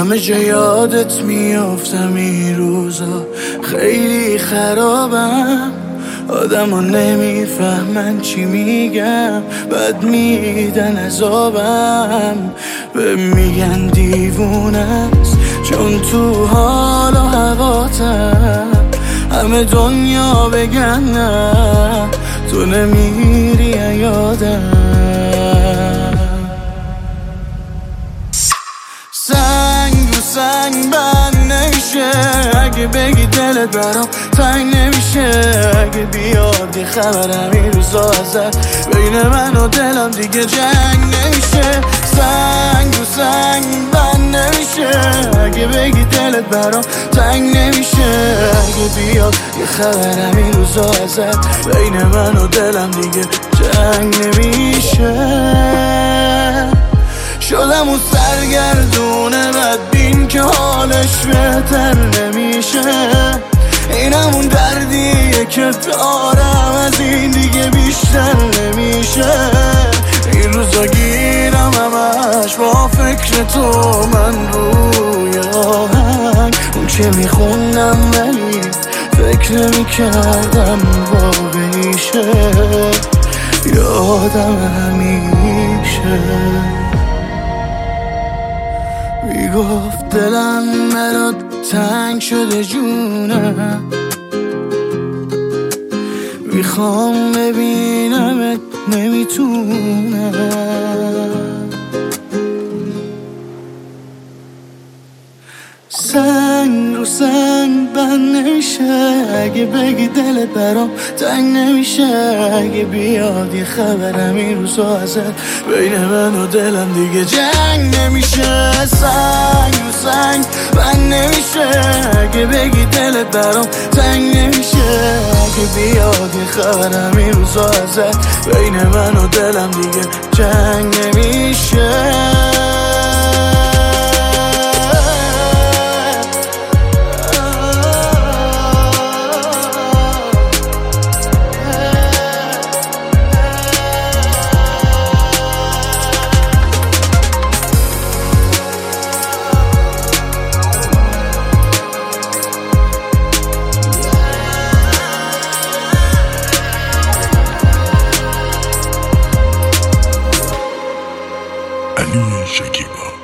همه جا یادت میافتم این روزا، خیلی خرابم. آدم ها نمیفهمن چی میگم، بد میدن عذابم. به میگن دیوونه است چون تو حال و هواتم. همه دنیا بگن نه تو نمیری یادم. سنگ رو سنگ بند نمیشه، اگه بگی دلت برام تنگ نمیشه. اگه بیاد یه خبر همین روزا ازت، بین من و دلم دیگه جنگ نمیشه. سنگ رو سنگ بند نمیشه، اگه بگی دلت برام تنگ نمیشه. اگه بیاد یه خبر همین روزا ازت، بین من و دلم دیگه جنگ نمیشه. شدم اون سرگردونه بدبین که حالش بهتر نمیشه. این همون دردیه که دارم، از این دیگه بیشتر نمیشه. این روزا گیرم همش با فکر تو، من روی آهنگ اون چه میخوندم ولی فکر نمیکردم واقعیشه. یادم همیشه میگفت دلم برات تنگ شده جونم، میخوام ببینمت نمیتونم. سنگ رو سنگ بند نمیشه، اگه بگی دلت برام تنگ نمیشه. اگه بیاد یه خبر همین روزا ازت، بین من و دلم دیگه جنگ نمیشه. سنگ رو سنگ بند نمیشه، اگه بگی دلت برام تنگ نمیشه. اگه بیاد یه خبر همین روزا ازت، بین من و دلم دیگه جنگ نمیشه. علی شکیبا.